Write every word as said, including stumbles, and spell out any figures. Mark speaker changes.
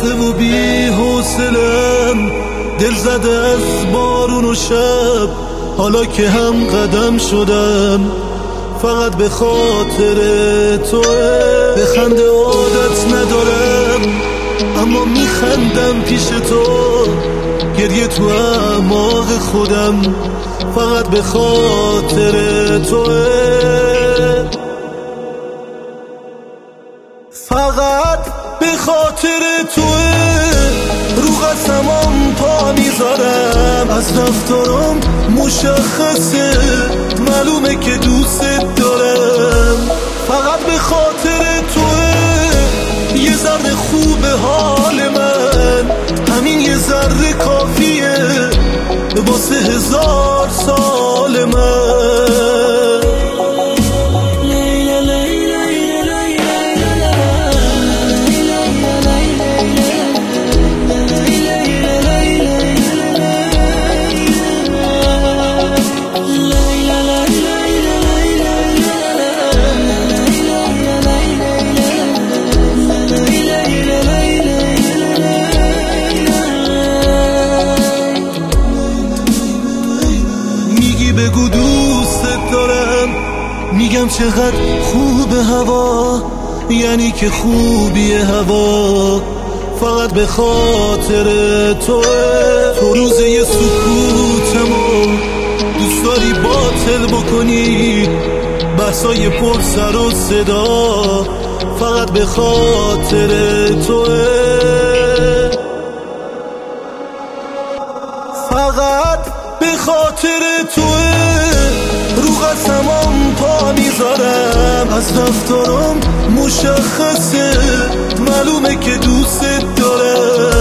Speaker 1: خسته و بی حوصله‌ام، دل زده از بارون و شب. حالا که هم قدم شدم فقط به خاطر توه. به خنده عادت ندارم اما میخندم پیش تو، گریه تو اعماق خودم فقط به خاطر توه. فقط به خاطر توه، رو قسمم پا میذارم. از رفتارم مشخصه، معلومه که دوست دارم. فقط به خاطر توه، یه ذره خوب حال من، همین یه ذره کافیه واسه هزار سال من. بگو دوست دارم، میگم چقدر خوب هوا، یعنی که خوبی هوا فقط به خاطر توه. تو روزه سکوتمو دوست داری باطل بکنی، بحثای پر سر و صدا فقط به خاطر توه. فقط به خاطر توه، رو قسمم پا میذارم. از رفتارم مشخصه، معلومه که دوست دارم.